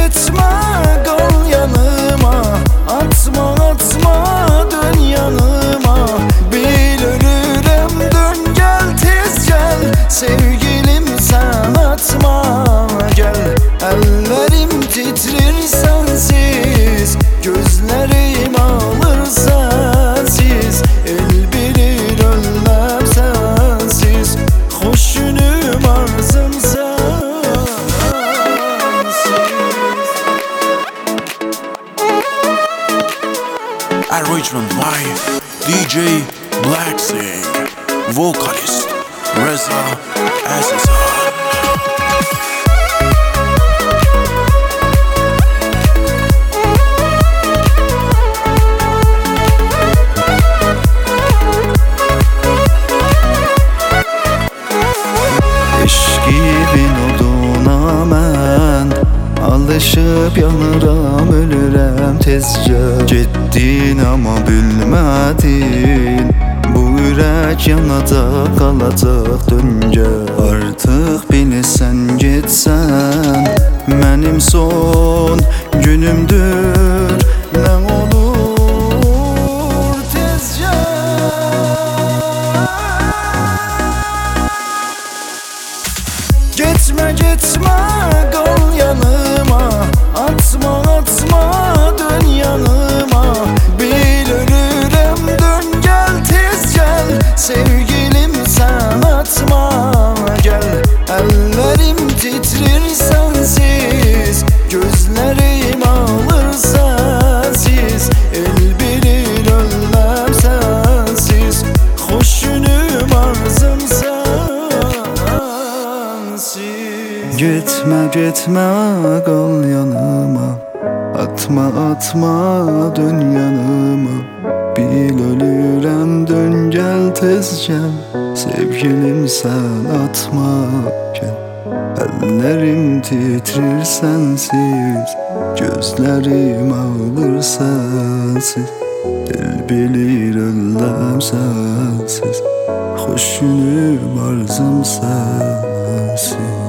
gitme kal yanıma, atma atma dön yanıma. Bil ölürüm dön gel tez gel, sevgilim sen atma gel. Ellerim titrir sensiz, gözlerim ağlar sensiz. El bilir ölmem sensiz, hoşunum arzum sensiz. Arrangement by DJ Blacksing, vocalist Reza Azizhan. Eşkibin oduna mən alışıp yanıram, ölürəm tezcə. Getdin amma bilmədin, bu ürək yanacaq, qalacaq döngə. Artıq bilirsən getsən, mənim son günümdür. Nə olur tezcə. Gitme gitme kal yanıma, atma atma dön yanıma. Bil ölürüm dön gel tez gel, sevgilim sen atma gel. Ellerim titrir sensiz, gözlerim ağlar sensiz. El bilir ölmem sensiz, hoşunum arzum sensiz. Gitme gitme kal yanıma, atma atma dön yanıma. Bil ölürəm dön gel tez gel, sevgilim sen atma gel. Ellerim titrir sensiz, gözlerim ağlar sensiz. El bilir ölmem sensiz, hoşunum arzum sensiz.